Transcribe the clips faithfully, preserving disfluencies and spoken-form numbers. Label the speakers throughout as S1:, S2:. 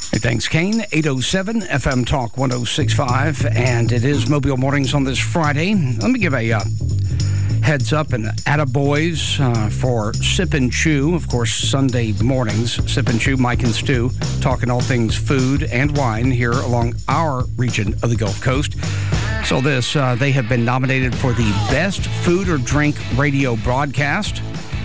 S1: Hey, thanks, Kane. eight oh seven F M Talk one oh six point five, and it is Mobile Mornings on this Friday. Let me give a uh, heads up and attaboys uh, for Sip and Chew. Of course, Sunday mornings, Sip and Chew, Mike and Stu, talking all things food and wine here along our region of the Gulf Coast. So this, uh, they have been nominated for the Best Food or Drink Radio Broadcast.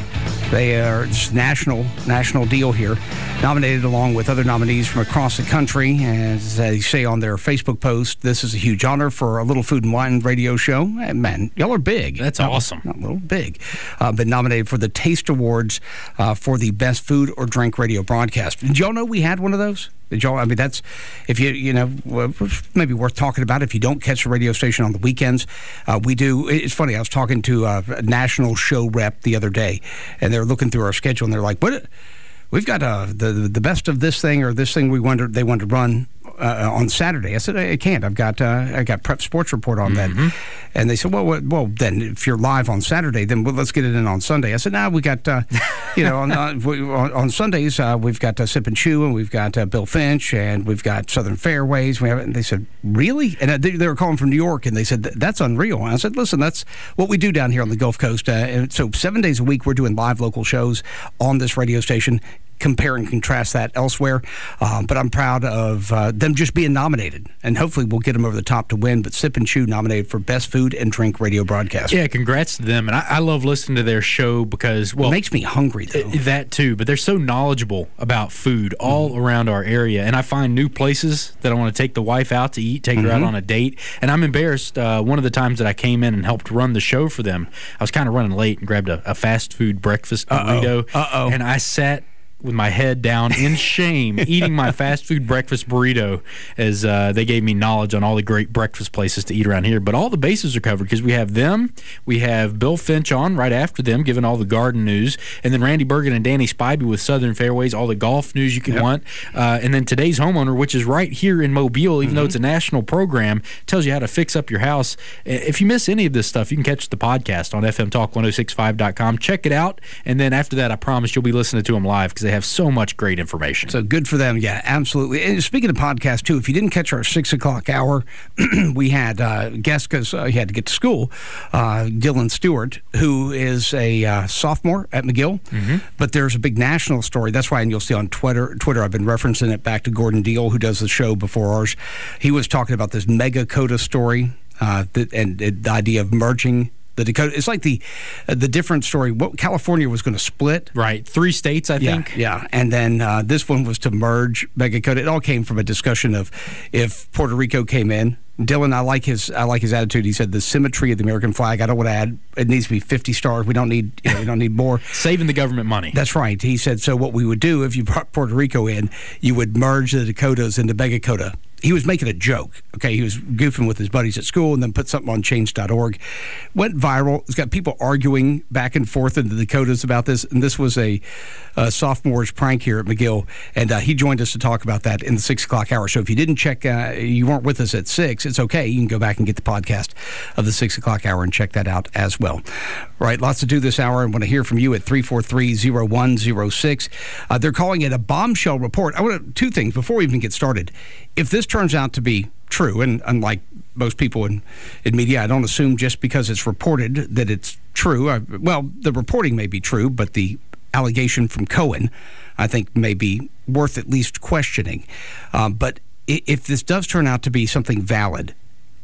S1: They are, it's national, national deal here. Nominated along with other nominees from across the country. As they say on their Facebook post, this is a huge honor for a little food and wine radio show. And man, y'all are big.
S2: That's
S1: not,
S2: awesome.
S1: Not a little big. Uh, been nominated for the Taste Awards uh, for the Best Food or Drink Radio Broadcast. Did y'all know we had one of those? Did y'all? I mean, that's, if you, you know, maybe worth talking about if you don't catch the radio station on the weekends. Uh, we do. It's funny. I was talking to a national show rep the other day, and they're looking through our schedule, and they're like, what? We've got uh, the the best of this thing or this thing we wanted, they wanted to run uh, on Saturday. I said, I can't. I've got uh, I got Prep Sports Report on
S2: mm-hmm.
S1: that. And they said, well, well, then if you're live on Saturday, then well, let's get it in on Sunday. I said, nah, we got, uh, you know, on, uh, we, on, on Sundays, uh, we've got uh, Sip and Chew, and we've got uh, Bill Finch, and we've got Southern Fairways. We have, and they said, really? And uh, they, they were calling from New York, and they said, that's unreal. And I said, listen, that's what we do down here on the Gulf Coast. Uh, and so seven days a week, we're doing live local shows on this radio station. Compare and contrast that elsewhere. Um, but I'm proud of uh, them just being nominated. And hopefully we'll get them over the top to win. But Sip and Chew nominated for Best Food and Drink Radio Broadcast.
S2: Yeah, congrats to them. And I, I love listening to their show because, well...
S1: It makes me hungry, though.
S2: It, that, too. But they're so knowledgeable about food all mm-hmm. around our area. And I find new places that I want to take the wife out to eat, take mm-hmm. her out on a date. And I'm embarrassed. Uh, one of the times that I came in and helped run the show for them, I was kind of running late and grabbed a, a fast food breakfast burrito.
S1: Uh-oh. Uh-oh.
S2: And I sat with my head down in shame, eating my fast food breakfast burrito as uh, they gave me knowledge on all the great breakfast places to eat around here. But all the bases are covered because we have them, we have Bill Finch on right after them, giving all the garden news, and then Randy Bergen and Danny Spivey with Southern Fairways, all the golf news you can yep. want. Uh, and then Today's Homeowner, which is right here in Mobile, even mm-hmm. though it's a national program, tells you how to fix up your house. If you miss any of this stuff, you can catch the podcast on F M Talk ten sixty-five dot com. Check it out, and then after that, I promise you'll be listening to them live because they have so much great information.
S1: So good for them. Yeah, absolutely. And speaking of podcasts, too, if you didn't catch our six o'clock hour, we had uh, guests because uh, he had to get to school, uh, Dylan Stewart, who is a uh, sophomore at McGill. Mm-hmm. But there's a big national story. That's why, and you'll see on Twitter, Twitter, I've been referencing it back to Gordon Deal, who does the show before ours. He was talking about this mega COTA story uh, that, and, and the idea of merging the Dakota. It's like the uh, the different story. What California was going to split,
S2: right? Three states, I
S1: yeah,
S2: think.
S1: Yeah, and then uh, this one was to merge Mega COTA. It all came from a discussion of if Puerto Rico came in. Dylan, I like his I like his attitude. He said the symmetry of the American flag. I don't want to add. It needs to be fifty stars. We don't need. You know, we don't need more.
S2: Saving the government money.
S1: That's right. He said. So what we would do if you brought Puerto Rico in, you would merge the Dakotas into Mega COTA. He was making a joke, okay? He was goofing with his buddies at school and then put something on change dot org. Went viral. It's got people arguing back and forth in the Dakotas about this, and this was a, a sophomore's prank here at McGill, and uh, he joined us to talk about that in the six o'clock hour. So if you didn't check, uh, you weren't with us at six, it's okay. You can go back and get the podcast of the six o'clock hour and check that out as well. All right, lots to do this hour. I want to hear from you at three four three, zero one zero six. Uh, they're calling it a bombshell report. I want to, two things before we even get started. If this turns out to be true, and unlike most people in, in media, I don't assume just because it's reported that it's true. I, well, the reporting may be true, but the allegation from Cohen, I think, may be worth at least questioning. Um, but if this does turn out to be something valid,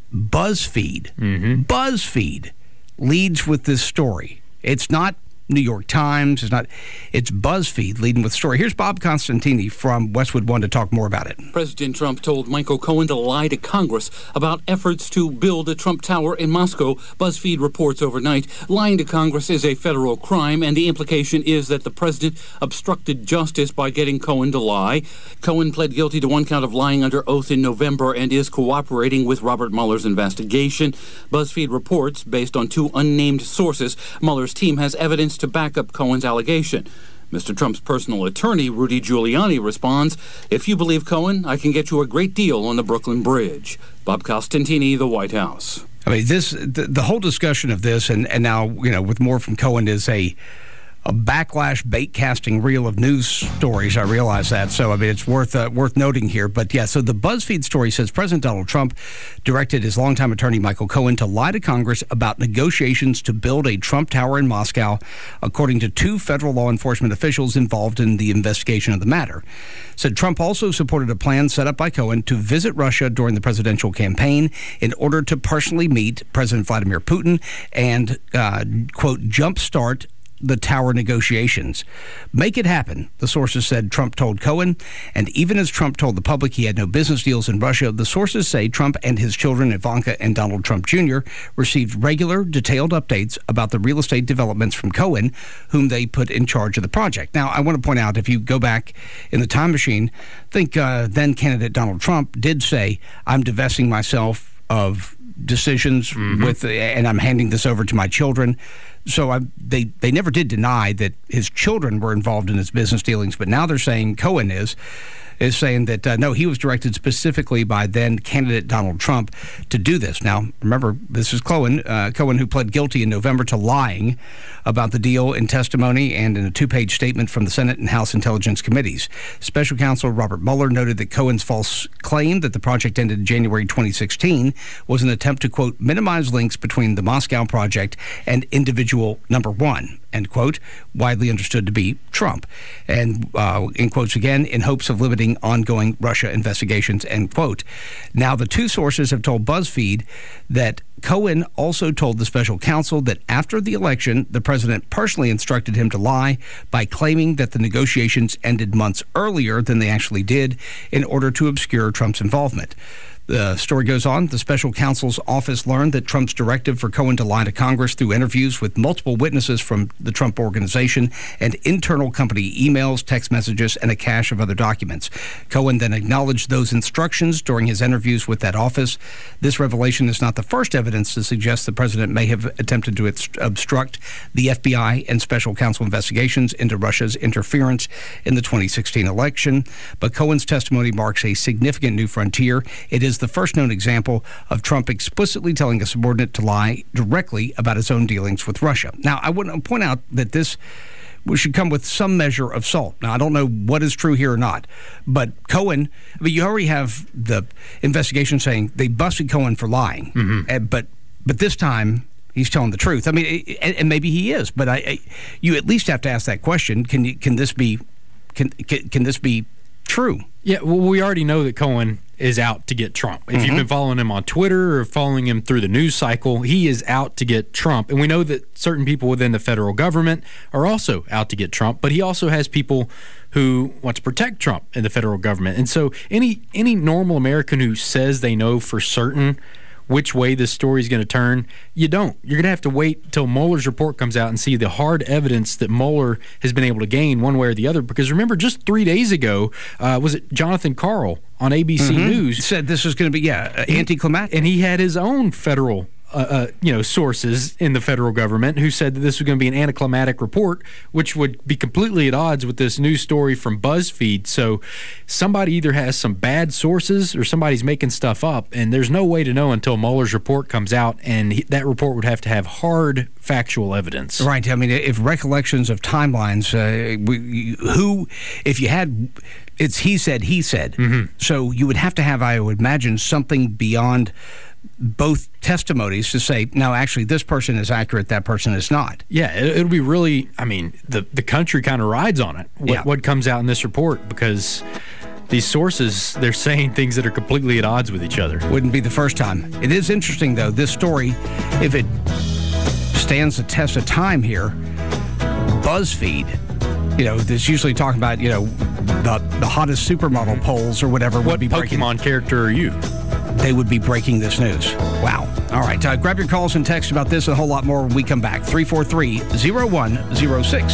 S1: BuzzFeed, mm-hmm. BuzzFeed leads with this story. It's not New York Times. It's not. It's BuzzFeed leading with the story. Here's Bob Constantini from Westwood One to talk more about it.
S3: President Trump told Michael Cohen to lie to Congress about efforts to build a Trump Tower in Moscow. BuzzFeed reports overnight lying to Congress is a federal crime, and the implication is that the president obstructed justice by getting Cohen to lie. Cohen pled guilty to one count of lying under oath in November and is cooperating with Robert Mueller's investigation. BuzzFeed reports, based on two unnamed sources, Mueller's team has evidence to back up Cohen's allegation. Mister Trump's personal attorney, Rudy Giuliani, responds, "If you believe Cohen, I can get you a great deal on the Brooklyn Bridge." Bob Costantini, the White House.
S1: I mean, this the, the whole discussion of this, and, and now, you know, with more from Cohen, is a a backlash bait casting reel of news stories. I realize that. So, I mean, it's worth uh, worth noting here. But yeah, so the BuzzFeed story says President Donald Trump directed his longtime attorney Michael Cohen to lie to Congress about negotiations to build a Trump Tower in Moscow, according to two federal law enforcement officials involved in the investigation of the matter. Said Trump also supported a plan set up by Cohen to visit Russia during the presidential campaign in order to personally meet President Vladimir Putin and, uh, quote, jumpstart the tower negotiations. Make it happen, the sources said Trump told Cohen. And even as Trump told the public he had no business deals in Russia, the sources say Trump and his children, Ivanka and Donald Trump Junior, received regular, detailed updates about the real estate developments from Cohen, whom they put in charge of the project. Now, I want to point out, if you go back in the time machine, I think uh, then candidate Donald Trump did say, I'm divesting myself of decisions mm-hmm. with, and I'm handing this over to my children. So I, they they never did deny that his children were involved in his business dealings, but now they're saying Cohen is is saying that uh, no, he was directed specifically by then candidate Donald Trump to do this. Now, remember, this is Cohen, uh, Cohen who pled guilty in November to lying about the deal in testimony and in a two-page statement from the Senate and House Intelligence Committees. Special counsel Robert Mueller noted that Cohen's false claim that the project ended in January twenty sixteen was an attempt to, quote, minimize links between the Moscow project and individual number one, end quote, widely understood to be Trump. And uh, in quotes again, in hopes of limiting ongoing Russia investigations, end quote. Now, the two sources have told BuzzFeed that Cohen also told the special counsel that after the election, the president personally instructed him to lie by claiming that the negotiations ended months earlier than they actually did in order to obscure Trump's involvement. The story goes on. The special counsel's office learned that Trump's directive for Cohen to lie to Congress through interviews with multiple witnesses from the Trump organization and internal company emails, text messages, and a cache of other documents. Cohen then acknowledged those instructions during his interviews with that office. This revelation is not the first evidence to suggest the president may have attempted to obstruct the F B I and special counsel investigations into Russia's interference in the twenty sixteen election. But Cohen's testimony marks a significant new frontier. It is the first known example of Trump explicitly telling a subordinate to lie directly about his own dealings with Russia. Now, I want to point out that this we should come with some measure of salt. Now, I don't know what is true here or not, but Cohen, I mean, you already have the investigation saying they busted Cohen for lying, mm-hmm. but but this time he's telling the truth. I mean, and, and maybe he is, but I, I, you at least have to ask that question: Can you, can this be can, can can this be true?
S2: Yeah, well, we already know that Cohen is out to get Trump. If mm-hmm. you've been following him on Twitter or following him through the news cycle, he is out to get Trump. And we know that certain people within the federal government are also out to get Trump, but he also has people who want to protect Trump in the federal government. And so any any normal American who says they know for certain which way this story is going to turn, you don't. You're going to have to wait until Mueller's report comes out and see the hard evidence that Mueller has been able to gain one way or the other. Because remember, just three days ago, uh, was it Jonathan Karl on A B C mm-hmm. News
S1: said this was going to be, yeah, anticlimactic.
S2: And he had his own federal Uh, uh, you know, sources in the federal government who said that this was going to be an anticlimactic report, which would be completely at odds with this news story from BuzzFeed. So somebody either has some bad sources or somebody's making stuff up, and there's no way to know until Mueller's report comes out, and he, that report would have to have hard factual evidence.
S1: Right. I mean, if recollections of timelines, uh, we, who, if you had, it's he said, he said. Mm-hmm. So you would have to have, I would imagine, something beyond both testimonies to say, no, actually, this person is accurate, that person is not.
S2: Yeah, it, it'll be really, I mean, the, the country kind of rides on it, what,
S1: yeah.
S2: what comes out in this report, because these sources, they're saying things that are completely at odds with each other.
S1: Wouldn't be the first time. It is interesting, though, this story, if it stands the test of time here, BuzzFeed, you know, that's usually talking about, you know, the, the hottest supermodel polls or whatever.
S2: What
S1: would be
S2: Pokemon
S1: breaking.
S2: character are you?
S1: They would be breaking this news. Wow. All right. Uh, grab your calls and texts about this and a whole lot more when we come back. three four three, zero one zero six.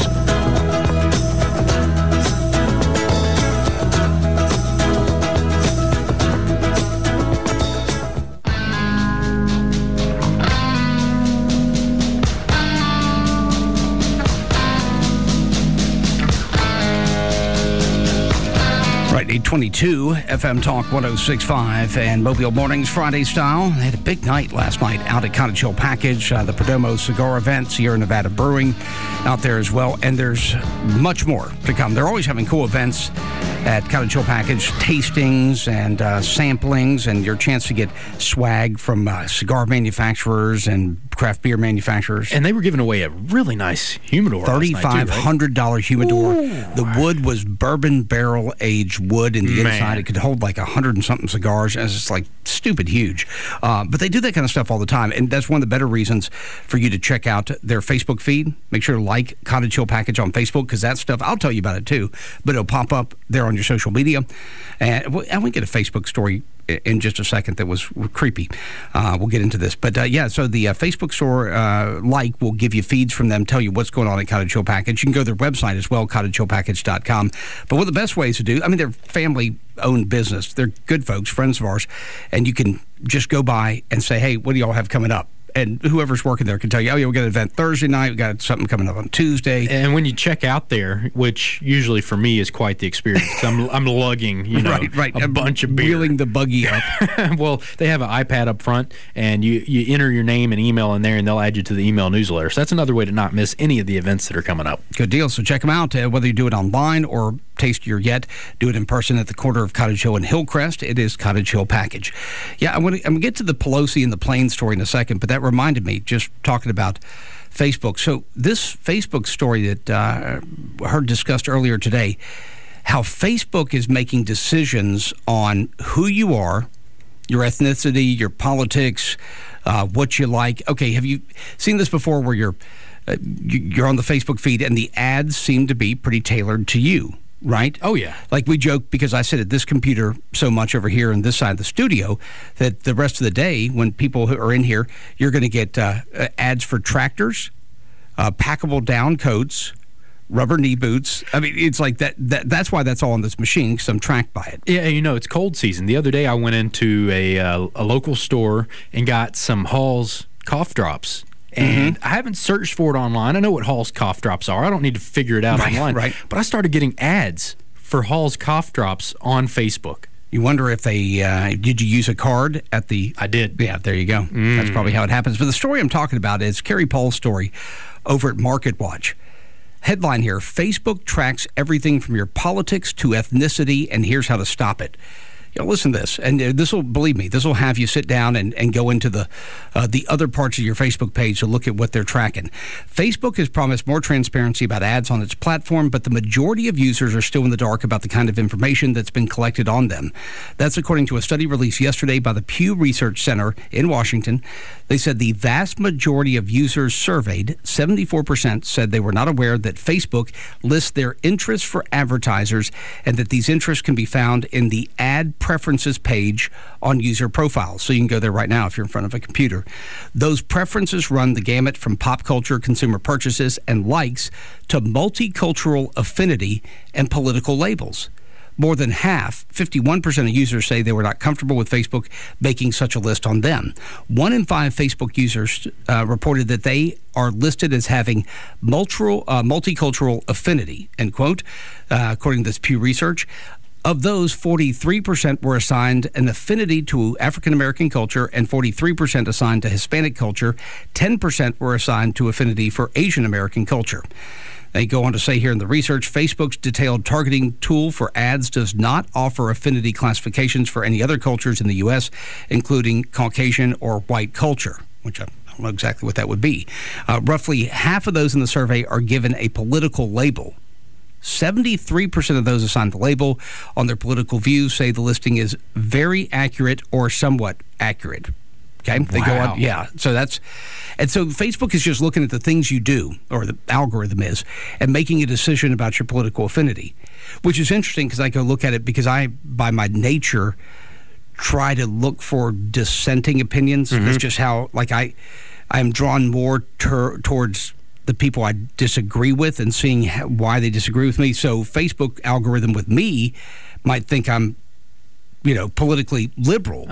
S1: eight twenty-two F M Talk one oh six point five and Mobile Mornings Friday style. They had a big night last night out at Cottage Hill Package, uh, the Perdomo Cigar event, Sierra Nevada Brewing out there as well. And there's much more to come. They're always having cool events at Cottage Hill Package, tastings and uh, samplings, and your chance to get swag from uh, cigar manufacturers and craft beer manufacturers.
S2: And they were giving away a really nice humidor.
S1: thirty-five hundred dollars humidor.
S2: Ooh.
S1: The wood was bourbon barrel aged wood in the
S2: Man.
S1: inside. It could hold like a hundred and something cigars. And it's just like stupid huge. Uh, but they do that kind of stuff all the time. And that's one of the better reasons for you to check out their Facebook feed. Make sure to like Cottage Hill Package on Facebook, because that stuff, I'll tell you about it too, but it'll pop up there on your social media. And we, and we get a Facebook story in just a second that was creepy. Uh, we'll get into this. But uh, yeah, so the uh, Facebook store, uh, like, will give you feeds from them, tell you what's going on at Cottage Hill Package. You can go to their website as well, cottage hill package dot com. But one of the best ways to do, I mean, they're family-owned business. They're good folks, friends of ours. And you can just go by and say, hey, what do y'all have coming up? And whoever's working there can tell you, oh, yeah, we got an event Thursday night. We got something coming up on Tuesday.
S2: And when you check out there, which usually for me is quite the experience, 'cause I'm, I'm lugging, you know,
S1: right, right.
S2: a
S1: I'm
S2: bunch of beer.
S1: Wheeling the buggy up.
S2: Well, they have an iPad up front, and you, you enter your name and email in there, and they'll add you to the email newsletter. So that's another way to not miss any of the events that are coming up.
S1: Good deal. So check them out, uh, whether you do it online or tastier yet, do it in person at the corner of Cottage Hill and Hillcrest. It is Cottage Hill Package. Yeah, I'm going to get to the Pelosi and the plane story in a second, but that reminded me, just talking about Facebook. So this Facebook story that uh, I heard discussed earlier today, how Facebook is making decisions on who you are, your ethnicity, your politics, uh, what you like. Okay, have you seen this before where you're, uh, you're on the Facebook feed and the ads seem to be pretty tailored to you? Right?
S2: Oh, yeah.
S1: Like we joke, because I sit at this computer so much over here on this side of the studio, that the rest of the day, when people who are in here, you're going to get uh, ads for tractors, uh, packable down coats, rubber knee boots. I mean, it's like that. that that's why that's all on this machine, because I'm tracked by it.
S2: Yeah, you know, it's cold season. The other day I went into a, uh, a local store and got some Hall's cough drops. And mm-hmm. I haven't searched for it online. I know what Hall's cough drops are. I don't need to figure it out
S1: right,
S2: online.
S1: Right.
S2: But I started getting ads for Hall's cough drops on Facebook.
S1: You wonder if they, uh, did you use a card at the...
S2: I did.
S1: Yeah, there you go. Mm. That's probably how it happens. But the story I'm talking about is Kerry Paul's story over at MarketWatch. Headline here, Facebook tracks everything from your politics to ethnicity, and here's how to stop it. You know, listen to this, and this will, believe me, this will have you sit down and, and go into the uh, the other parts of your Facebook page to look at what they're tracking. Facebook has promised more transparency about ads on its platform, but the majority of users are still in the dark about the kind of information that's been collected on them. That's according to a study released yesterday by the Pew Research Center in Washington. They said the vast majority of users surveyed, seventy-four percent, said they were not aware that Facebook lists their interests for advertisers and that these interests can be found in the ad preferences page on user profiles. So you can go there right now if you're in front of a computer. Those preferences run the gamut from pop culture, consumer purchases, and likes to multicultural affinity and political labels. More than half, fifty-one percent of users say they were not comfortable with Facebook making such a list on them. One in five Facebook users uh, reported that they are listed as having multicultural, uh, multicultural affinity, end quote, uh, according to this Pew Research. Of those, forty-three percent were assigned an affinity to African-American culture and forty-three percent assigned to Hispanic culture. ten percent were assigned to affinity for Asian-American culture. They go on to say here in the research, Facebook's detailed targeting tool for ads does not offer affinity classifications for any other cultures in the U S, including Caucasian or white culture, which I don't know exactly what that would be. Uh, roughly half of those in the survey are given a political label. seventy-three percent of those assigned the label on their political views say the listing is very accurate or somewhat accurate. Okay, they
S2: wow.
S1: go on, yeah. So that's, and so Facebook is just looking at the things you do, or the algorithm is, and making a decision about your political affinity, which is interesting because I go look at it because I, by my nature, try to look for dissenting opinions. Mm-hmm. That's just how, like I, I'm drawn more ter- towards the people I disagree with and seeing how, why they disagree with me. So Facebook algorithm with me might think I'm, you know, politically liberal.
S2: Uh-huh.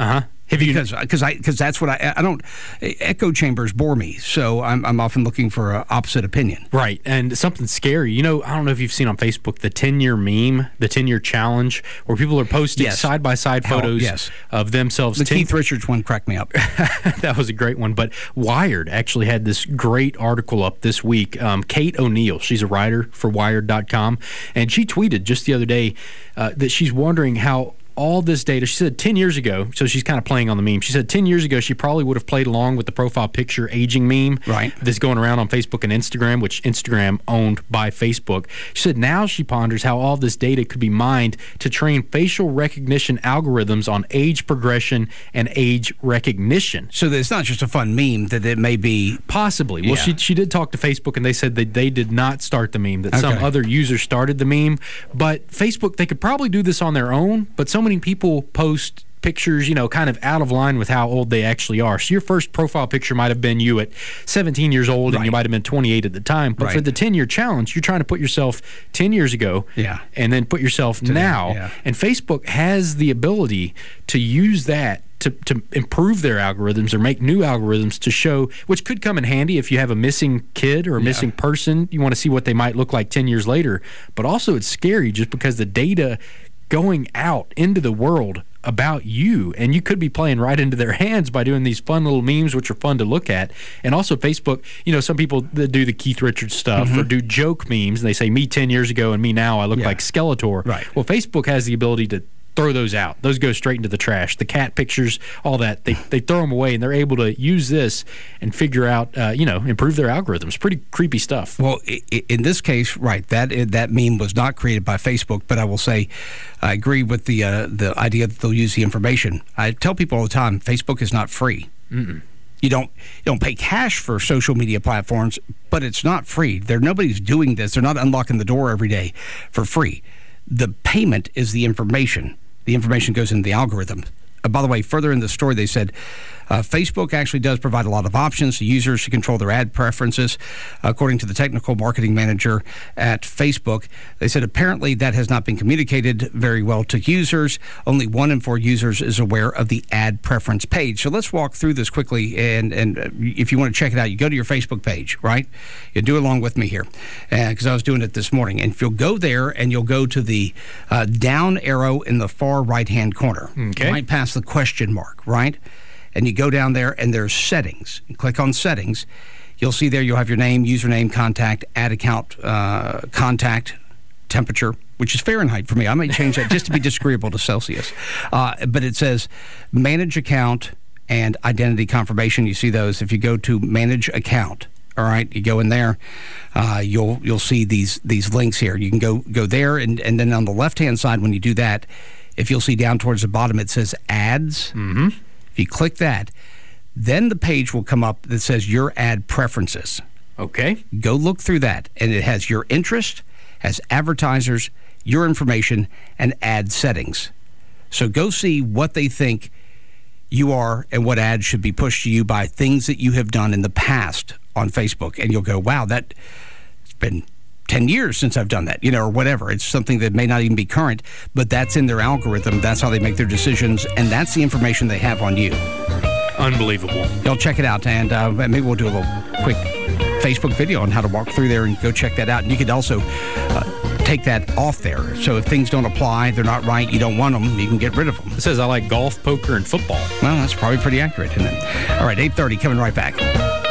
S2: Have you
S1: because because I because that's what I I don't echo chambers bore me, so I'm I'm often looking for an opposite opinion.
S2: Right, and something scary. You know, I don't know if you've seen on Facebook the ten-year meme, the ten-year challenge, where people are posting
S1: Yes.
S2: side-by-side
S1: How-
S2: photos
S1: yes.
S2: of themselves.
S1: The
S2: ten
S1: Keith Richards one cracked me up.
S2: That was a great one. But Wired actually had this great article up this week. Um, Kate O'Neill, she's a writer for Wired dot com, and she tweeted just the other day uh, that she's wondering how all this data, she said ten years ago, so she's kind of playing on the meme. She said ten years ago, she probably would have played along with the profile picture aging meme
S1: Right.
S2: that's going around on Facebook and Instagram, which Instagram owned by Facebook. She said now she ponders how all this data could be mined to train facial recognition algorithms on age progression and age recognition.
S1: So that it's not just a fun meme, that it may be.
S2: Possibly. Well,
S1: Yeah.
S2: she she did talk to Facebook, and they said that they did not start the meme, that some
S1: Okay.
S2: other users started the meme. But Facebook, they could probably do this on their own, but so many people post pictures, you know, kind of out of line with how old they actually are. So your first profile picture might have been you at seventeen years old, and you
S1: Right.
S2: might have been twenty-eight at the time. But for
S1: Right.
S2: the ten-year challenge, you're trying to put yourself ten years ago
S1: Yeah.
S2: and then put yourself now.
S1: yeah.
S2: And Facebook has the ability to use that to, to improve their algorithms or make new algorithms to show, which could come in handy if you have a missing kid or a missing person. You want to see what they might look like ten years later. But also it's scary just because the data going out into the world about you, and you could be playing right into their hands by doing these fun little memes, which are fun to look at. And also Facebook, you know, some people that do the Keith Richards stuff or do joke memes, and they say me ten years ago and me now, I look
S1: Yeah.
S2: like Skeletor.
S1: Right.
S2: Well, Facebook has the ability to throw those out. Those go straight into the trash. The cat pictures, all that, they they throw them away, and they're able to use this and figure out, uh, you know, improve their algorithms. Pretty creepy stuff.
S1: Well, i- i- in this case, right, that that meme was not created by Facebook, but I will say I agree with the uh, the idea that they'll use the information. I tell people all the time, Facebook is not free. Mm-mm. You don't you don't pay cash for social media platforms, but it's not free. There nobody's doing this. They're not unlocking the door every day for free. The payment is the information. The information goes into the algorithm. Uh, by the way, further in the story, they said uh, Facebook actually does provide a lot of options to users to control their ad preferences. According to the technical marketing manager at Facebook, they said apparently that has not been communicated very well to users. Only one in four users is aware of the ad preference page. So let's walk through this quickly. And, and uh, if you want to check it out, you go to your Facebook page, right? You do along with me here because I was doing it this morning. And if you'll go there and you'll go to the uh, down arrow in the far right-hand corner,
S2: Okay.
S1: right past the question mark, right? And you go down there and there's settings. You click on settings. You'll see there you'll have your name, username, contact, ad account, uh, contact, temperature, which is Fahrenheit for me. I may change that just to be disagreeable to Celsius. Uh, but it says manage account and identity confirmation. You see those. If you go to manage account, all right, you go in there, uh, you'll you'll see these these links here. You can go go there, and, and then on the left-hand side, when you do that, if you'll see down towards the bottom, it says ads.
S2: Mm-hmm.
S1: If you click that, then the page will come up that says your ad preferences.
S2: Okay.
S1: Go look through that, and it has your interest, has advertisers, your information, and ad settings. So go see what they think you are and what ads should be pushed to you by things that you have done in the past on Facebook. And you'll go, wow, that it's been ten years since I've done that, you know, or whatever. It's something that may not even be current, but that's in their algorithm. That's how they make their decisions, and that's the information they have on you.
S2: Unbelievable.
S1: You'll check it out, and uh, maybe we'll do a little quick Facebook video on how to walk through there and go check that out. And you could also uh, take that off there. So if things don't apply, they're not right, you don't want them, you can get rid of them.
S2: It says I like golf, poker, and football.
S1: Well, that's probably pretty accurate, isn't it? All right, eight thirty, coming right back.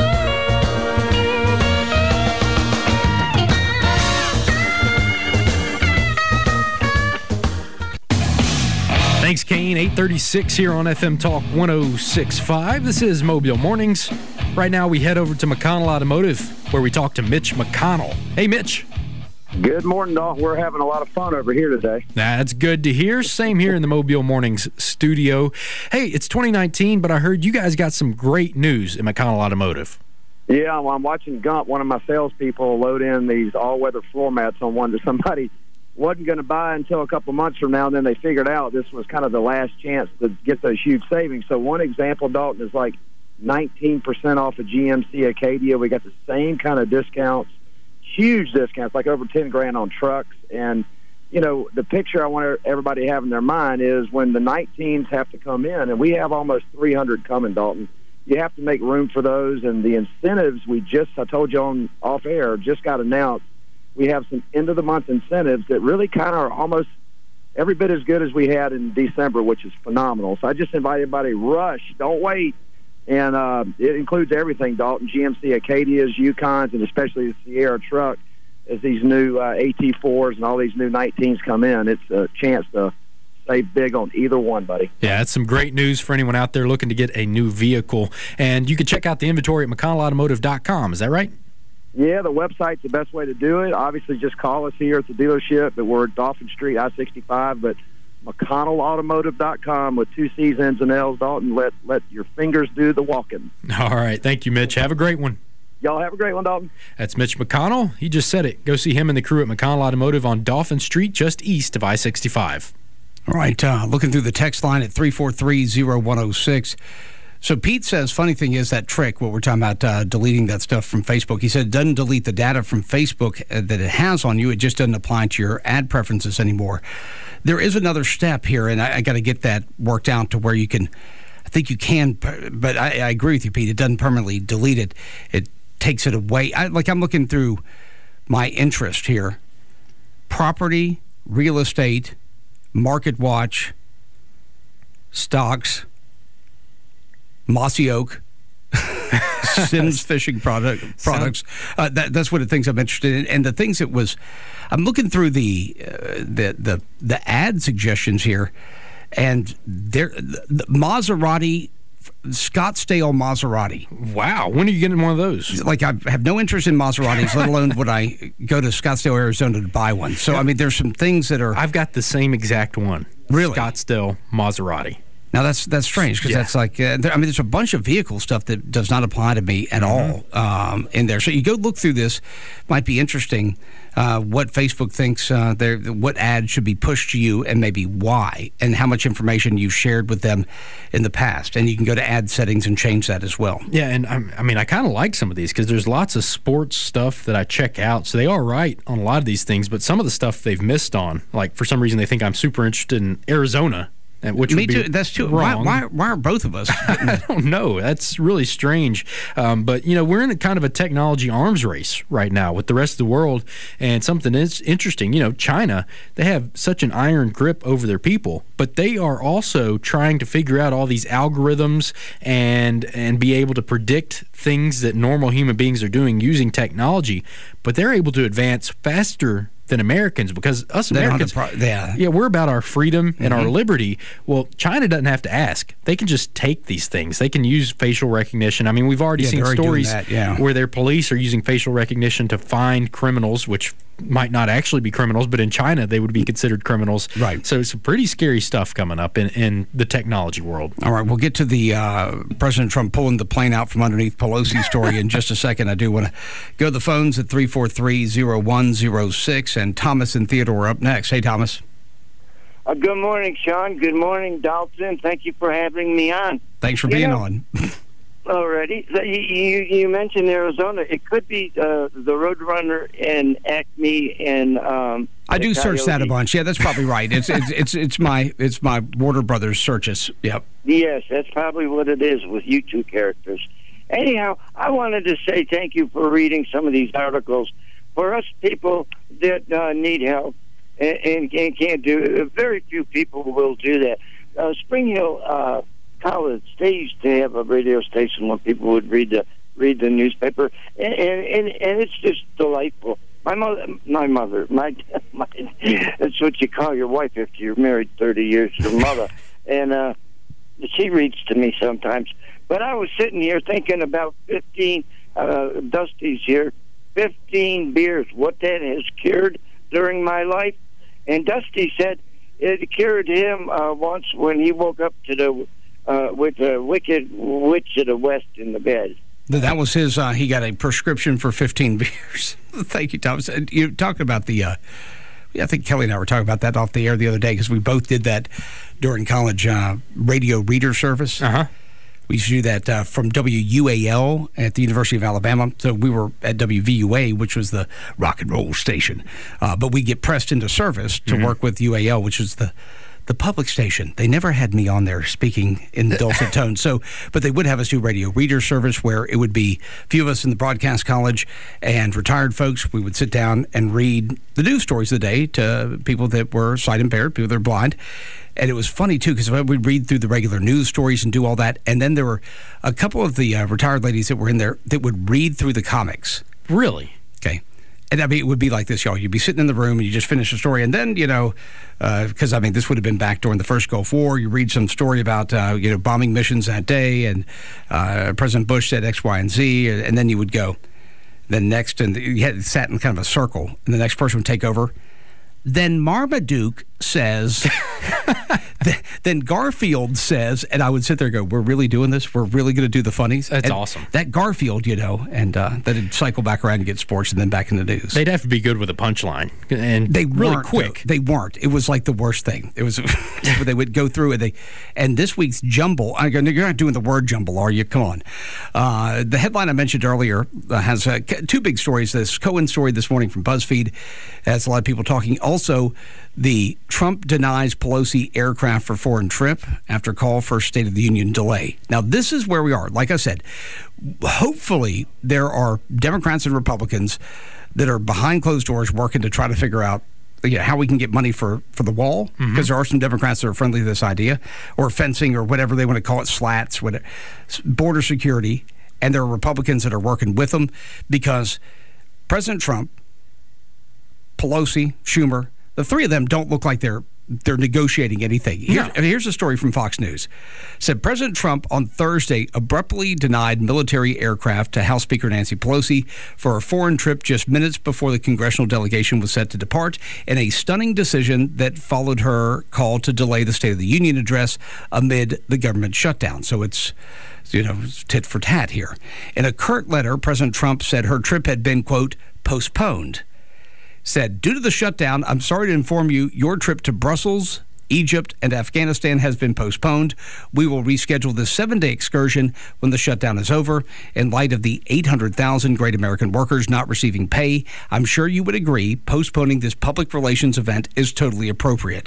S2: Thanks, Kane. eight thirty-six here on F M Talk one oh six point five. This is Mobile Mornings. Right now, we head over to McConnell Automotive, where we talk to Mitch McConnell. Hey, Mitch.
S4: Good morning, Doc. We're having a lot of fun over here today.
S2: That's good to hear. Same here in the Mobile Mornings studio. Hey, it's twenty nineteen, but I heard you guys got some great news at McConnell Automotive.
S4: Yeah, well, I'm watching Gump, one of my salespeople, load in these all-weather floor mats on one that somebody wasn't going to buy until a couple months from now, and then they figured out this was kind of the last chance to get those huge savings. So one example, Dalton, is like nineteen percent off a G M C Acadia. We got the same kind of discounts, huge discounts, like over ten grand on trucks. And you know, the picture I want everybody to have in their mind is when the nineteens have to come in, and we have almost three hundred coming, Dalton. You have to make room for those, and the incentives we just, I told you on off air, just got announced. We have some end-of-the-month incentives that really kind of are almost every bit as good as we had in December, which is phenomenal. So I just invite everybody, rush, don't wait. And uh, it includes everything, Dalton, G M C Acadias, Yukons, and especially the Sierra truck. As these new uh, A T fours and all these new nineteens come in, it's a chance to save big on either one, buddy.
S2: Yeah, that's some great news for anyone out there looking to get a new vehicle. And you can check out the inventory at McConnell Automotive dot com. Is that right?
S4: Yeah, the website's the best way to do it. Obviously, just call us here at the dealership. But we're at Dauphin Street, I sixty-five. But McConnell Automotive dot com with two C's, N's, and L's, Dalton. Let, let your fingers do the walking.
S2: All right. Thank you, Mitch. Have a great one.
S4: Y'all have a great one, Dalton.
S2: That's Mitch McConnell. He just said it. Go see him and the crew at McConnell Automotive on Dauphin Street, just east of I sixty-five.
S1: All right, uh, looking through the text line at three four three, zero one zero six. So Pete says, funny thing is that trick, what we're talking about, uh, deleting that stuff from Facebook. He said it doesn't delete the data from Facebook uh, that it has on you. It just doesn't apply to your ad preferences anymore. There is another step here, and I, I got to get that worked out to where you can, I think you can, but I, I agree with you, Pete. It doesn't permanently delete it. It takes it away. I, like I'm looking through my interest here. Property, real estate, Market Watch, stocks, Mossy Oak, Sims fishing product products. Uh, that, that's what the things I'm interested in. And the things that was, I'm looking through the uh, the the the ad suggestions here, and there, the Maserati, Scottsdale Maserati.
S2: Wow, when are you getting one of those?
S1: Like, I have no interest in Maseratis, let alone would I go to Scottsdale, Arizona to buy one. So, I mean, there's some things that are...
S2: I've got the same exact one.
S1: Really?
S2: Scottsdale Maserati.
S1: Now, that's that's strange because
S2: Yeah.
S1: that's like, uh, there, I mean, there's a bunch of vehicle stuff that does not apply to me at
S2: Mm-hmm.
S1: all um, in there. So you go look through this. Might be interesting uh, what Facebook thinks, uh, there, what ads should be pushed to you and maybe why, and how much information you've shared with them in the past. And you can go to ad settings and change that as well.
S2: Yeah, and I'm, I mean, I kind of like some of these because there's lots of sports stuff that I check out. So they are right on a lot of these things, but some of the stuff they've missed on, like for some reason they think I'm super interested in Arizona. Which
S1: Me
S2: would be
S1: too. That's too wrong. Why, why, why are both of us?
S2: I don't know. That's really strange. Um, but, you know, we're in a kind of a technology arms race right now with the rest of the world. And something is interesting. You know, China, they have such an iron grip over their people, but they are also trying to figure out all these algorithms and and be able to predict things that normal human beings are doing using technology. But they're able to advance faster than Americans because us
S1: They don't have
S2: Americans,
S1: to pro- yeah.
S2: yeah, we're about our freedom and
S1: Mm-hmm.
S2: our liberty. Well, China doesn't have to ask. They can just take these things. They can use facial recognition. I mean, we've already
S1: Yeah,
S2: seen
S1: they're already doing
S2: stories
S1: that, yeah.
S2: where their police are using facial recognition to find criminals, which might not actually be criminals, but in China they would be considered criminals.
S1: Right.
S2: So some pretty scary stuff coming up in, in the technology world.
S1: All right, we'll get to the uh, President Trump pulling the plane out from underneath Pelosi story in just a second. I do want to go to the phones at three four three, zero one zero six, and Thomas and Theodore are up next. Hey, Thomas.
S5: Uh, good morning, Sean. Good morning, Dalton. Thank you for having me on.
S1: Thanks for
S5: You
S1: being
S5: know-
S1: on.
S5: Already, you, you, you mentioned Arizona. It could be uh, the Roadrunner and Acme and. Um,
S1: I do
S5: the
S1: search that a
S5: Coyote.
S1: bunch. Yeah, that's probably right. It's it's it's it's my it's my Warner Brothers searches. Yep.
S5: Yes, that's probably what it is with you two characters. Anyhow, I wanted to say thank you for reading some of these articles. For us people that uh, need help and, and, and can't do it, very few people will do that. Uh, Spring Hill uh, College, they used to have a radio station where people would read the read the newspaper, and and, and it's just delightful. My mother, my mother, my, my that's what you call your wife after you're married thirty years, your mother, and uh, she reads to me sometimes. But I was sitting here thinking about fifteen, uh, Dusty's here, fifteen beers, what that has cured during my life. And Dusty said it cured him uh, once when he woke up to the uh, with the wicked witch of the west in the bed.
S1: That was his. Uh, he got a prescription for fifteen beers. Thank you, Thomas. And you talking about the. Uh, yeah, I think Kelly and I were talking about that off the air the other day because we both did that during college uh, radio reader service.
S2: Uh huh.
S1: We used to do that uh, from W U A L at the University of Alabama. So we were at W V U A, which was the rock and roll station. Uh, but we get pressed into service to mm-hmm. work with U A L, which is the the public station. They never had me on there speaking in dulcet tones. So, but they would have us do radio reader service where it would be a few of us in the broadcast college and retired folks. We would sit down and read the news stories of the day to people that were sight impaired, people that are blind. And it was funny, too, because we'd read through the regular news stories and do all that. And then there were a couple of the uh, retired ladies that were in there that would read through the comics.
S2: Really?
S1: Okay. And I mean, it would be like this, y'all. You'd be sitting in the room and you just finish a story. And then, you know, because, uh, I mean, this would have been back during the first Gulf War. You read some story about, uh, you know, bombing missions that day. And uh, President Bush said X, Y, and Z. And then you would go. Then next, and you had sat in kind of a circle. And the next person would take over. Then Marmaduke says, then Garfield says, and I would sit there and go, we're really doing this? We're really going to do the funnies?
S2: That's
S1: and
S2: awesome. That
S1: Garfield, you know, and uh, then it'd cycle back around and get sports and then back in the news.
S2: They'd have to be good with a punchline. And
S1: they
S2: really
S1: weren't,
S2: quick.
S1: They weren't. It was like the worst thing. It was, they would go through and they, and this week's jumble, I go, you're not doing the word jumble, are you? Come on. Uh, the headline I mentioned earlier uh, has uh, two big stories. This Cohen story this morning from BuzzFeed has a lot of people talking. Also, the Trump denies Pelosi aircraft for foreign trip after call for State of the Union delay. Now, this is where we are. Like I said, hopefully there are Democrats and Republicans that are behind closed doors working to try to figure out you know, how we can get money for, for the wall, because mm-hmm. there are some Democrats that are friendly to this idea, or fencing or whatever they want to call it, slats, whatever, border security, and there are Republicans that are working with them because President Trump, Pelosi, Schumer, the three of them don't look like they're they're negotiating anything. Here, no. Here's a story from Fox News. It said President Trump on Thursday abruptly denied military aircraft to House Speaker Nancy Pelosi for a foreign trip just minutes before the congressional delegation was set to depart, in a stunning decision that followed her call to delay the State of the Union address amid the government shutdown. So it's you know, tit for tat here. In a curt letter, President Trump said her trip had been, quote, postponed. Said, due to the shutdown, I'm sorry to inform you, your trip to Brussels, Egypt, and Afghanistan has been postponed. We will reschedule this seven-day excursion when the shutdown is over. In light of the eight hundred thousand great American workers not receiving pay, I'm sure you would agree postponing this public relations event is totally appropriate.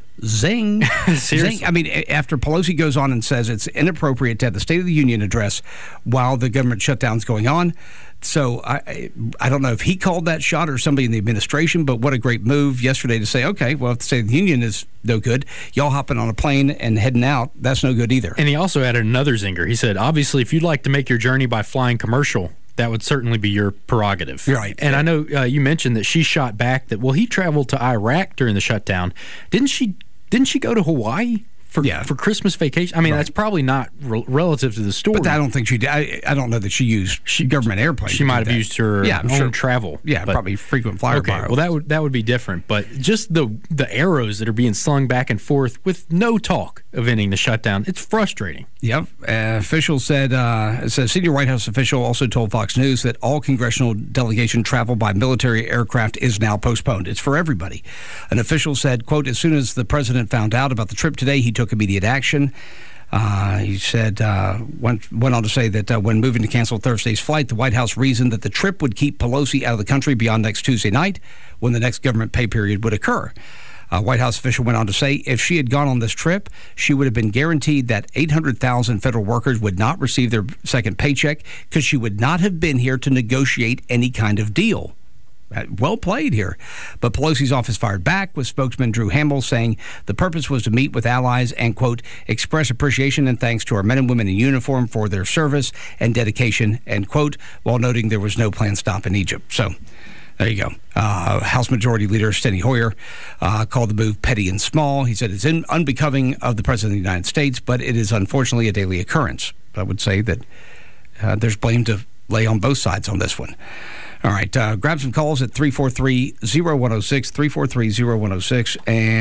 S1: Zing. Zing. I mean, after Pelosi goes on and says it's inappropriate to have the State of the Union address while the government shutdown's going on. So I I don't know if he called that shot or somebody in the administration, but what a great move yesterday to say, okay, well, if the State of the Union is no good, y'all hopping on a plane and heading out, that's no good either.
S2: And he also added another zinger. He said, obviously, if you'd like to make your journey by flying commercial, that would certainly be your prerogative.
S1: Right.
S2: And I know uh, you mentioned that she shot back that, well, he traveled to Iraq during the shutdown. Didn't she Didn't she go to Hawaii for
S1: yeah.
S2: for Christmas vacation? I mean, right. that's probably not re- relative to the story.
S1: But I don't think she did. I, I don't know that she used she, government airplanes.
S2: She might have
S1: that.
S2: used her
S1: yeah,
S2: own
S1: sure.
S2: travel.
S1: Yeah,
S2: but,
S1: probably frequent flyer
S2: okay,
S1: miles.
S2: well, that would, that would be different. But just the, the arrows that are being slung back and forth with no talk of ending the shutdown, it's frustrating.
S1: Yep. Uh, officials said, uh, it says senior White House official also told Fox News that all congressional delegation travel by military aircraft is now postponed. It's for everybody. An official said, quote, as soon as the president found out about the trip today, he took immediate action. Uh, he said, uh, went, went on to say that uh, when moving to cancel Thursday's flight, the White House reasoned that the trip would keep Pelosi out of the country beyond next Tuesday night, when the next government pay period would occur. A White House official went on to say if she had gone on this trip, she would have been guaranteed that eight hundred thousand federal workers would not receive their second paycheck because she would not have been here to negotiate any kind of deal. Well played here. But Pelosi's office fired back, with spokesman Drew Hamill saying the purpose was to meet with allies and, quote, express appreciation and thanks to our men and women in uniform for their service and dedication, end quote, while noting there was no planned stop in Egypt. So there you go. Uh, House Majority Leader Steny Hoyer uh, called the move petty and small. He said it's in, unbecoming of the President of the United States, but it is unfortunately a daily occurrence. I would say that uh, there's blame to lay on both sides on this one. All right, uh, grab some calls at three four three, zero one zero six, three four three, zero one zero six,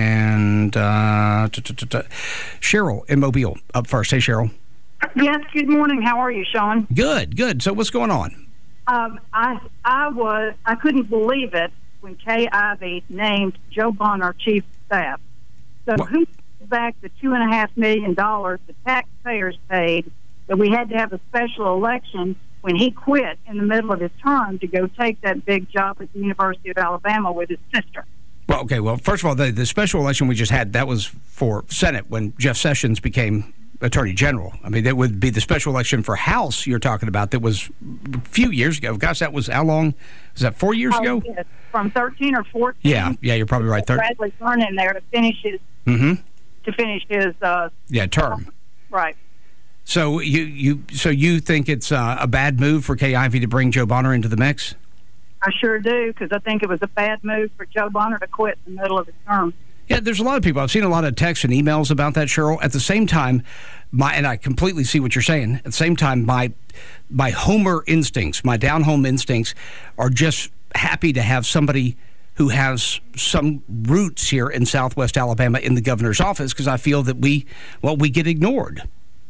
S1: and uh, Cheryl in Mobile up first. Hey, Cheryl.
S6: Yes, good morning. How are you, Sean?
S1: Good, good. So what's going on?
S6: Um, I I was I couldn't believe it when Kay Ivey named Joe Bonner chief of staff. So
S1: what?
S6: Who took back the two and a half million dollars the taxpayers paid that we had to have a special election when he quit in the middle of his term to go take that big job at the University of Alabama with his sister.
S1: Well, okay. Well, first of all, the, the special election we just had, that was for Senate when Jeff Sessions became Attorney General. I mean, that would be the special election for House you're talking about that was a few years ago. Gosh, that was how long? Was that four years ago?
S6: Oh, yes. From thirteen or fourteen.
S1: Yeah, yeah, you're probably right.
S6: Bradley Byrne in there to finish his,
S1: mm-hmm.
S6: to finish his uh,
S1: yeah, term.
S6: Right.
S1: So you, you, so you think it's uh, a bad move for Kay Ivey to bring Joe Bonner into the mix?
S6: I sure do, because I think it was a bad move for Joe Bonner to quit in the middle of his term.
S1: Yeah, there's a lot of people. I've seen a lot of texts and emails about that, Cheryl. At the same time, my and I completely see what you're saying. At the same time, my my homer instincts, my down-home instincts, are just happy to have somebody who has some roots here in Southwest Alabama in the governor's office, because I feel that we, well, we get ignored.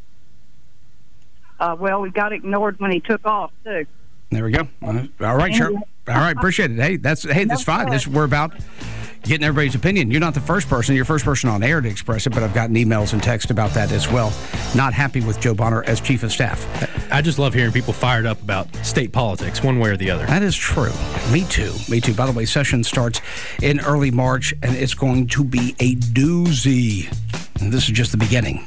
S6: Uh, well, we got ignored when he took off, too.
S1: There we go. Uh, all right, sure. All right, appreciate it. Hey, that's hey, that's fine. This we're about getting everybody's opinion. You're not the first person. You're the first person on air to express it, but I've gotten emails and texts about that as well. Not happy with Joe Bonner as chief of staff.
S2: I just love hearing people fired up about state politics, one way or the other.
S1: That is true. Me too. Me too. By the way, session starts in early March, and it's going to be a doozy. And this is just the beginning.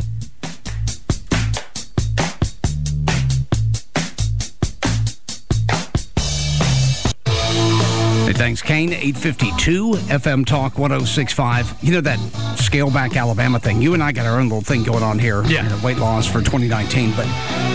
S1: Thanks, Kane. eight fifty-two F M Talk one oh six point five. You know that scale back Alabama thing? You and I got our own little thing going on here.
S2: Yeah.
S1: You know, weight loss for twenty nineteen. But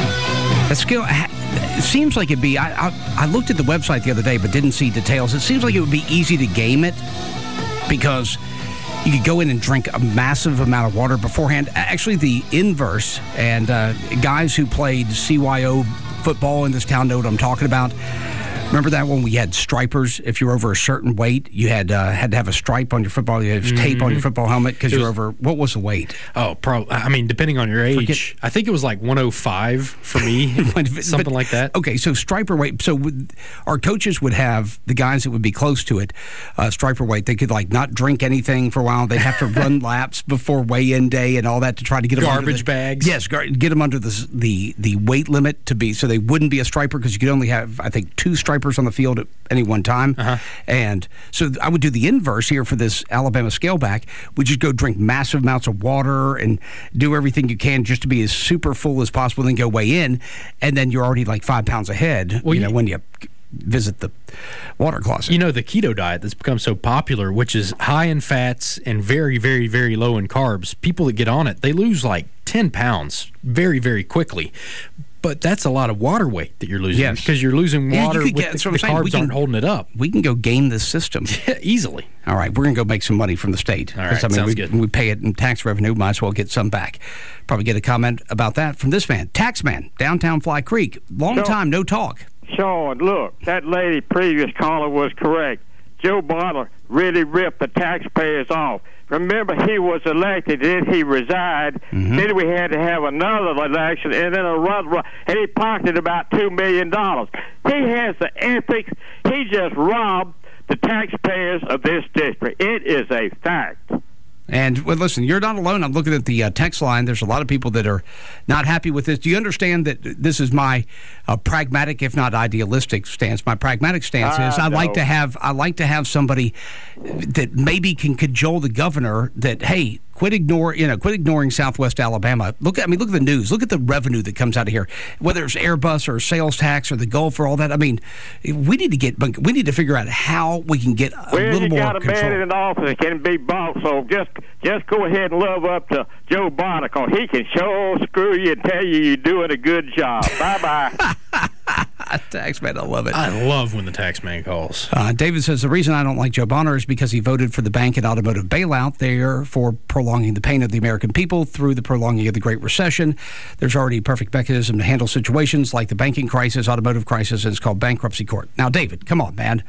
S1: that scale, it seems like it'd be, I, I, I looked at the website the other day but didn't see details. It seems like it would be easy to game it because you could go in and drink a massive amount of water beforehand. Actually, the inverse, and uh, guys who played C Y O football in this town know what I'm talking about. Remember that when we had stripers? If you were over a certain weight, you had uh, had to have a stripe on your football. You had mm-hmm. tape on your football helmet because you were over. What was the weight?
S2: Oh, probably. I mean, depending on your age, Forget, I think it was like one oh five for me, something but, like that.
S1: Okay, so striper weight. So with, our coaches would have the guys that would be close to it, uh, striper weight. They could like not drink anything for a while. They'd have to run laps before weigh-in day and all that to try to get them
S2: garbage
S1: under the,
S2: bags.
S1: Yes, gar- get them under the the the weight limit to be so they wouldn't be a striper because you could only have I think two stripers on the field at any one time.
S2: Uh-huh.
S1: And so I would do the inverse here for this Alabama scaleback. We just go drink massive amounts of water and do everything you can just to be as super full as possible, then go weigh in, and then you're already like five pounds ahead, well, you know, you, when you visit the water closet.
S2: You know, the keto diet that's become so popular, which is high in fats and very, very, very low in carbs, people that get on it, they lose like ten pounds very, very quickly. But that's a lot of water weight that you're losing.
S1: Yes.
S2: Because you're losing
S1: yeah,
S2: water
S1: you
S2: with
S1: get,
S2: the,
S1: so
S2: the
S1: saying,
S2: carbs
S1: can,
S2: aren't holding it up.
S1: We can go game this system.
S2: Yeah, easily.
S1: All right, we're going to go make some money from the state.
S2: All right,
S1: I mean,
S2: sounds
S1: we,
S2: good.
S1: we pay it in tax revenue, might as well get some back. Probably get a comment about that from this man, Taxman, downtown Fly Creek. Long
S7: Sean,
S1: time, no talk.
S7: Sean, look, that lady previous caller was correct. Joe Bonner really ripped the taxpayers off. Remember, he was elected, then he resigned. Mm-hmm. Then we had to have another election, and then a run, run and he pocketed about two million dollars. He has the ethics. He just robbed the taxpayers of this district. It is a fact.
S1: And well, listen, you're not alone. I'm looking at the uh, text line. There's a lot of people that are not happy with this. Do you understand that this is my uh, pragmatic, if not idealistic, stance? My pragmatic stance
S7: I
S1: is I
S7: know.
S1: like to have I like to have somebody that maybe can cajole the governor that hey, quit ignore you know quit ignoring Southwest Alabama. Look, I mean, look at the news. Look at the revenue that comes out of here, whether it's Airbus or sales tax or the Gulf or all that. I mean, we need to get we need to figure out how we can get a
S7: well,
S1: little
S7: you
S1: more
S7: got a
S1: control.
S7: man in office that can be bought, so just just go ahead and love up to Joe Bonner, because he can sure screw you and tell you you're doing a good job. Bye-bye.
S1: Taxman, I love it.
S2: I love when the tax man calls.
S1: Uh, David says, the reason I don't like Joe Bonner is because he voted for the bank and automotive bailout. They're for prolonging the pain of the American people through the prolonging of the Great Recession. There's already a perfect mechanism to handle situations like the banking crisis, automotive crisis, and it's called bankruptcy court. Now, David, come on, man.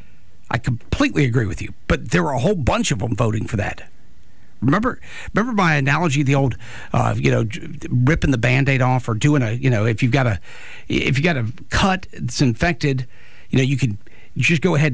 S1: I completely agree with you, but there were a whole bunch of them voting for that. Remember, remember my analogy, the old, uh, you know, ripping the Band-Aid off or doing a, you know, if you've got a, if you got a cut that's infected, you know, you can just go ahead and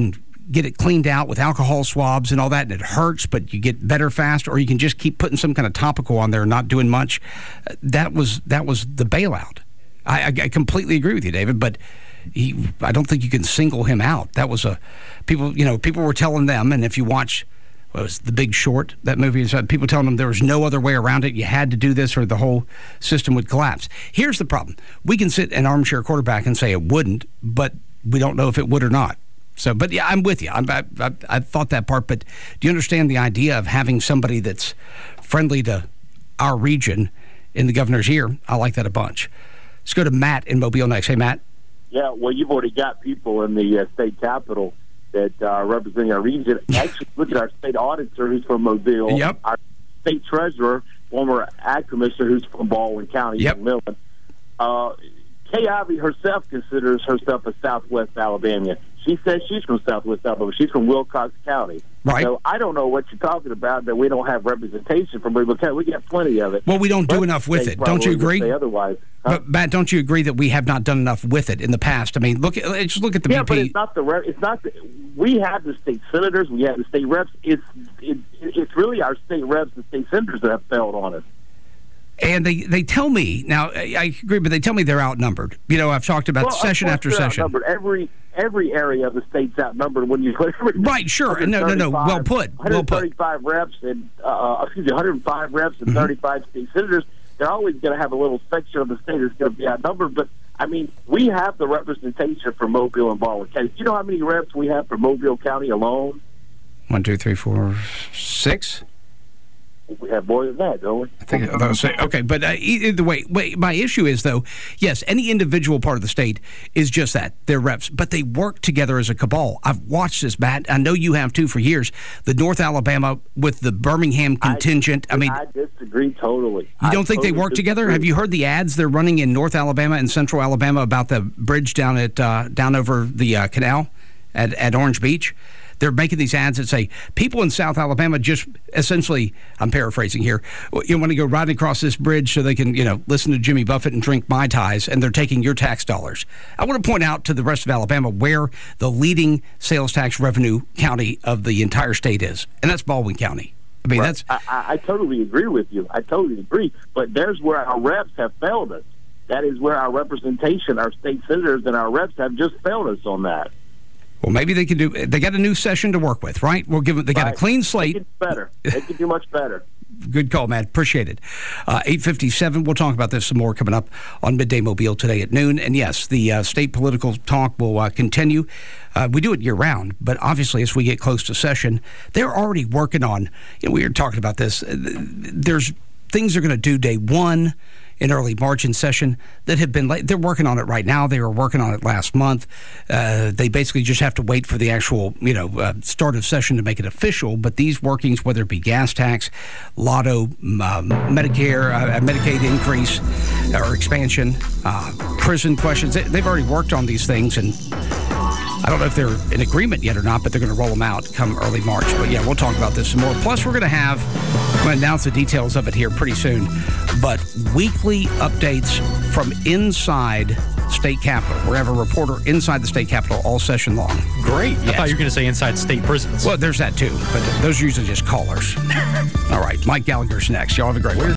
S1: get it cleaned out with alcohol swabs and all that, and it hurts, but you get better fast, or you can just keep putting some kind of topical on there and not doing much. That was that was the bailout. I, I completely agree with you, David, but he, I don't think you can single him out. That was a people, you know, people were telling them, and if you watch, what was The Big Short, that movie, people telling them there was no other way around it. You had to do this, or the whole system would collapse. Here's the problem: we can sit an armchair quarterback and say it wouldn't, but we don't know if it would or not. So, but yeah, I'm with you. I'm, I, I, I thought that part, but do you understand the idea of having somebody that's friendly to our region in the governor's ear? I like that a bunch. Let's go to Matt in Mobile next. Hey, Matt.
S8: Yeah, well, you've already got people in the uh, state capitol that are uh, representing our region. Actually, look at our state auditor, who's from Mobile.
S1: Yep.
S8: Our state treasurer, former ag commissioner, who's from Baldwin County,
S1: yep.
S8: Millen. Uh, Kay Ivey herself considers herself a Southwest Alabamian. She says she's from Southwest Alabama. She's from Wilcox County.
S1: Right.
S8: So I don't know what you're talking about, that we don't have representation from Mobile County. We got plenty of it.
S1: Well, we don't do
S8: but
S1: enough with it. Don't you agree?
S8: Otherwise. Huh?
S1: But, Matt, don't you agree that we have not done enough with it in the past? I mean, look at just look at the
S8: yeah,
S1: B P.
S8: Yeah, but it's not the rep, it's not the, we have the state senators, we have the state reps. It's it, it's really our state reps and state senators that have failed on us.
S1: And they, they tell me, now, I, I agree, but they tell me they're outnumbered. You know, I've talked about
S8: well,
S1: session after session.
S8: Outnumbered. Every every area of the state's outnumbered when you
S1: right, sure. No, no, no. Well put. Well
S8: put. one hundred thirty-five reps and, uh, excuse me, one hundred five reps and mm-hmm. thirty-five state senators. They're always going to have a little section of the state that's going to be outnumbered. But, I mean, we have the representation for Mobile and Baldwin County. Do you know how many reps we have for Mobile County alone?
S1: One, two, three, four, six.
S8: We have more than that, don't we?
S1: I think I was saying, okay, but uh, either way, wait, my issue is, though, yes, any individual part of the state is just that. They're reps, but they work together as a cabal. I've watched this, Matt. I know you have, too, for years. The North Alabama with the Birmingham contingent. I,
S8: I
S1: mean,
S8: I disagree totally.
S1: You don't
S8: I
S1: think
S8: totally
S1: they work
S8: disagree.
S1: together? Have you heard the ads they're running in North Alabama and Central Alabama about the bridge down at uh, down over the uh, canal at, at Orange Beach? They're making these ads that say people in South Alabama just essentially, I'm paraphrasing here, you want to go riding across this bridge so they can, you know, listen to Jimmy Buffett and drink Mai Tais, and they're taking your tax dollars. I want to point out to the rest of Alabama where the leading sales tax revenue county of the entire state is, and that's Baldwin County. I mean,
S8: right.
S1: that's.
S8: I, I totally agree with you. I totally agree. But there's where our reps have failed us. That is where our representation, our state senators and our reps have just failed us on that.
S1: Well, maybe they can do. They got a new session to work with, right? We'll give them. They got
S8: right.
S1: a clean slate.
S8: They can do better. They can do much better.
S1: Good call, Matt. Appreciate it. Uh, eight fifty-seven. We'll talk about this some more coming up on Midday Mobile today at noon. And yes, the uh, state political talk will uh, continue. Uh, we do it year round, but obviously as we get close to session, they're already working on. You know, we were talking about this. There's things they're going to do day one in early March in session that have been late. They're working on it right now. They were working on it last month. Uh, they basically just have to wait for the actual, you know, uh, start of session to make it official. But these workings, whether it be gas tax, lotto, um, Medicare, uh, Medicaid increase or expansion, uh, prison questions, they, they've already worked on these things. And I don't know if they're in agreement yet or not, but they're going to roll them out come early March. But yeah, we'll talk about this some more. Plus, we're going to have, I'm going to announce the details of it here pretty soon, but weekly updates from inside state capitol. We're going to have a reporter inside the state capitol all session long.
S2: Great.
S1: Yes.
S2: I thought you were going to say inside state prisons.
S1: Well, there's that too, but those are usually just callers. All right, Mike Gallagher's next. Y'all have a great one.